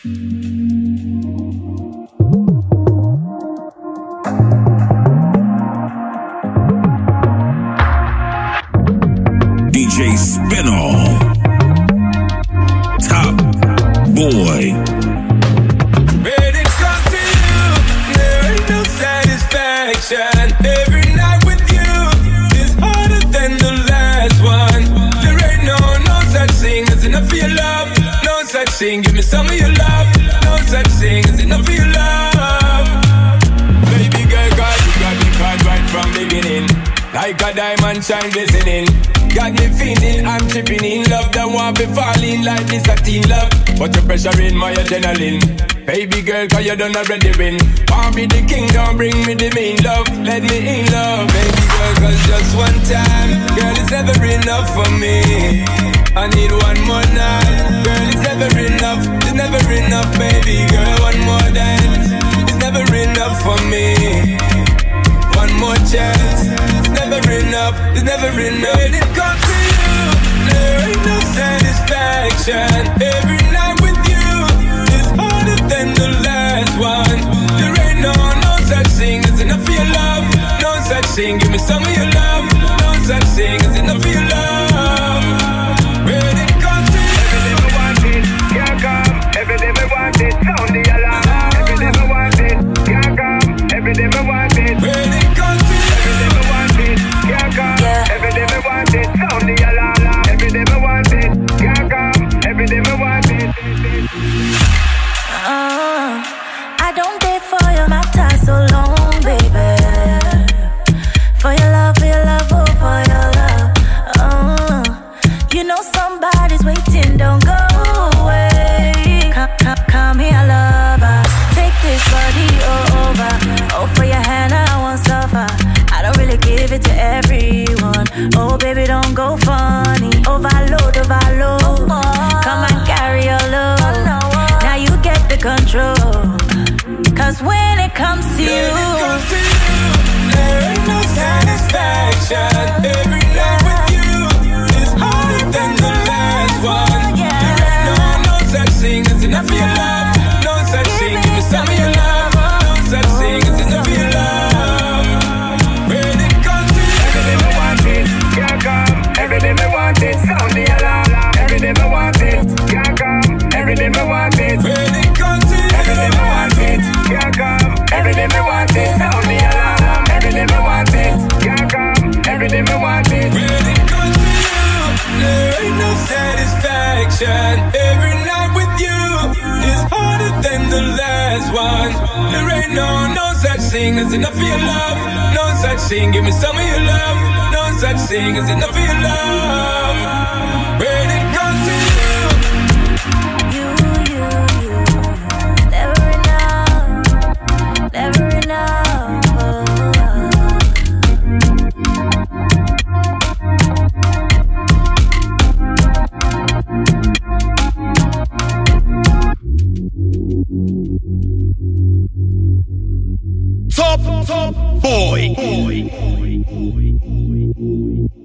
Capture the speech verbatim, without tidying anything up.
D J Spinall, Top Boy. When it comes to you, there ain't no satisfaction. Every night with you is harder than the last one. There ain't no, no such thing as enough for your love. No such thing, give me some of your love. No such thing as enough for your love. Baby girl, God, you got me caught right from beginning. Like a diamond shine glistening. Got me feeling, I'm tripping in love. That want me falling like this a teen love. But the pressure in my adrenaline. Baby girl, cause you done already win. Want me the king, don't bring me the main love. Let me in love. Baby girl, cause just one time, girl, it's never enough for me. I need one more night. Girl, it's never enough. It's never enough, baby girl. One more dance. It's never enough for me. One more chance. It's never enough. It's never enough. When it comes to you, there ain't no satisfaction. Every night with you is harder than the last one. There ain't no, no such thing as enough for your love. No such thing, give me some of your love. No such thing as enough for your love. When it comes to you, every day we want it, can't come. Every day we want it, sound the alarm. Every day we want it, can't come. Every day we want it. When it comes to you, every day we want it, can't come. Every day we want it, sound the alarm. Every day we want it, can't come. Every day we want it. Uh, I don't wait for your matter so long, baby. For your love, for your love, oh, for your love. Uh, you know somebody's waiting, don't go away. Come, come, come here, lover. Take this body over. Oh, for your hand, I won't suffer. I don't really give it to everyone. Oh, baby, don't go funny. Overload, overload. Come and carry your load. Now you get the control. Cause when it comes to you, when it comes to you, there ain't no satisfaction. Every night with you is harder than the last one. There ain't no, no such thing as enough for your love. No such thing, give me some of your love. No such thing as enough for your love. When it comes to you, every day we want it, can't come. Every day we want it, sound the alarm. Every day we want it, can't come. Every day we want it. When it comes to you, every day we want it, can't come. Every day we want it, sound the alarm. Every day we want it, can't come. Every day we want it. When it comes to you, there ain't no satisfaction. Every night with you is harder than the last one. There ain't no, no such thing as enough for your love. No such thing, give me some of your love. No such thing as enough for your love. When it comes to you, you, you, you, never enough, never enough. Top, top boy. boy, boy, boy, boy, boy.